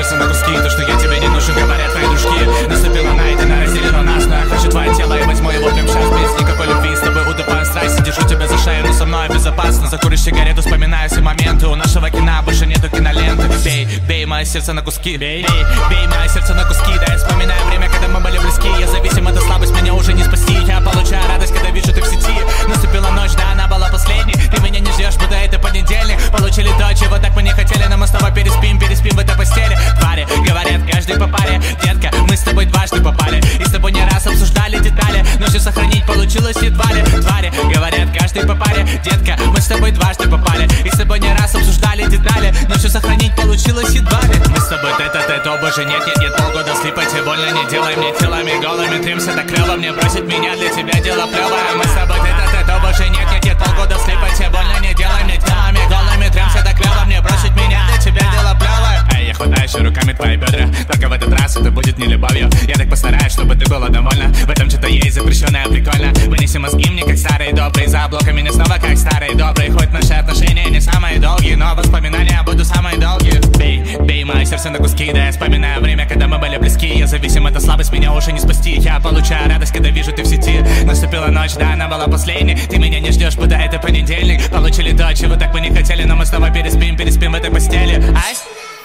сердце на куски. То, что я тебе не нужен, говорят твои дружки. Наступила найт, она разделила нас, но я хочу твое тело и возьму его прямо сейчас. Без никакой любви, с тобой утопаю в страсти. Держу тебя за шею, но со мной безопасно. Закуришь сигарету, вспоминаю все моменты. У нашего кино больше нету киноленты. Бей, бей мое сердце на куски. Бей, бей мое сердце на куски. Да, я вспоминаю время, когда мы были близки. Я зависим, эта слабость меня уже не спасти. Я получаю радость, когда вижу ты в сети. Наступила ночь, да, она была последней. Ты меня не ждешь, будто это понедельник. Получили то, чего так мы не хотели, но мы с тобой переспим в этой постели. Твари, говорят, каждый по паре. Детка, мы с тобой дважды попали. И с тобой не раз обсуждали детали, но все сохранить получилось едва ли. Твари, говорят, каждый по паре. Детка, мы с тобой дважды попали. И с тобой не раз обсуждали детали, но все сохранить получилось едва ли. Мы с тобой тет-а-тет, о боже, нет, полгода слипать и больно не делай мне телами голыми. Тримся так клево, мне бросить меня для тебя дело плевое. Мы с тобой тет-а-тет, о боже, нет, полгода слипать и больно не делай мне телами голыми. Тримся так клево, мне бросить меня для тебя дело плевое. Эй, я хватаю еще руками твои бедра, только в этот раз это будет не любовью. Я так постараюсь, чтобы ты была довольна. В этом что-то есть запрещенное, прикольно. Вынеси мозги мне как старые добрые. За блоком меня снова как старые добрые. Хоть наши отношения не самые долгие, но воспоминания будут самые долгие. Бей мое сердце на куски. Да, я вспоминаю время, когда мы были близки. Я зависим, эта слабость меня уже не спасти. Я получаю радость, когда вижу ты в сети. Наступила ночь, да, она была последней. Ты меня не ждешь, будто это понедельник. Получили то, чего так мы не хотели, но мы снова переспим в этой постели. Айс?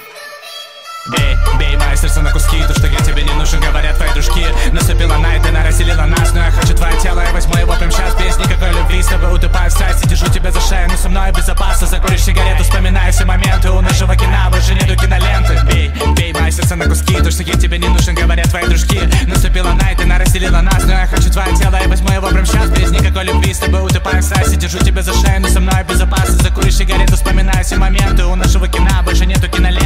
Бей мое сердце на куски. То, что я тебе не нужен, говорят твои дружки. Наступила найт, она разделила нас, но я хочу твое тело и возьму его прямо сейчас. Без никакой любви, с тобой утопаю в страсти. Держу тебя за шею, но со мной безопасно. Закуришь сигарету, вспоминаю все моменты. У нашего кино больше нету киноленты. Бей мое сердце на куски. То, что я тебе не нужен, говорят твои дружки. Наступила найт, она разделила нас, но я хочу твое тело и возьму его прямо сейчас. Без никакой любви, с тобой утопаю в страсти. Держу тебя за шею, но со мной безопасно. Закуришь сигарету, вспоминаю все моменты. У нашего кино больше нету киноленты.